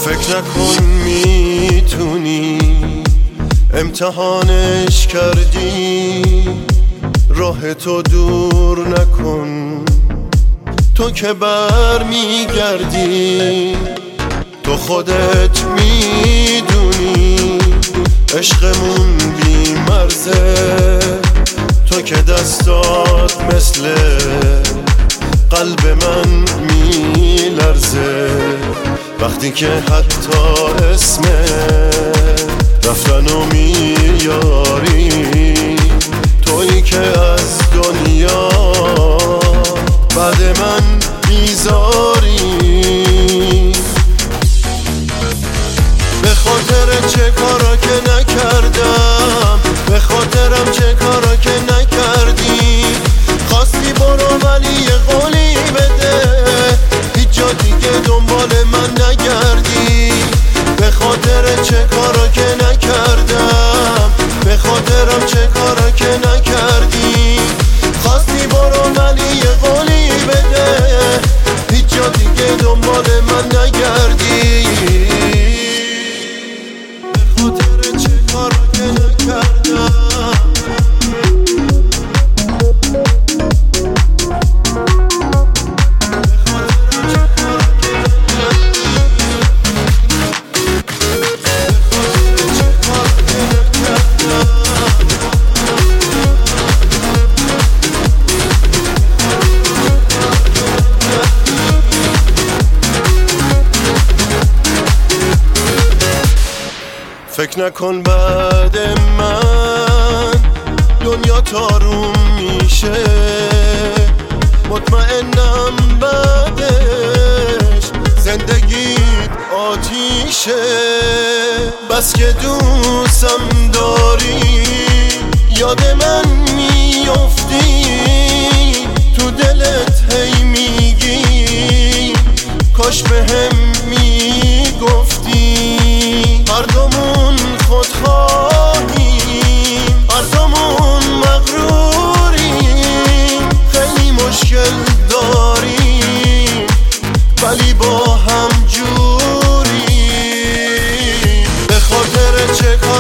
فکر نکن میتونی امتحانش کردی، راه تو دور نکن، تو که بر میگردی. تو خودت میدونی عشقمون بی مرزه، تو که دستات مثل قلب من میلرزه وقتی که حتی اسم رفتنو میاری. تویی که از دنیا بعد من بیزاری. به خاطر چه کارا که نکردم، به خاطرم چه کارا که نکردی. خواستی برو ولی یه قولی بده، هیچ جا دیگه دنبال من نگردی. به خاطر چه کارا که نکردم، به خاطرم چه کارا که نکردی. خواستی برو ولی یه قولی بده، هیچ جا دیگه دنبال من نگردی. به خاطر چه کارا که نکردم. فکر نکن بعد من دنیا تاروم میشه، مطمئنم بعدش زندگیت آتیشه. بس که دوستم داری یاد من میافتی، تو دلت هی میگی کاش بهم میگفتی. هر دومون خودخواهیم، هر دومون مغروریم، خیلی مشکل داریم ولی با هم جوریم. به خاطر چه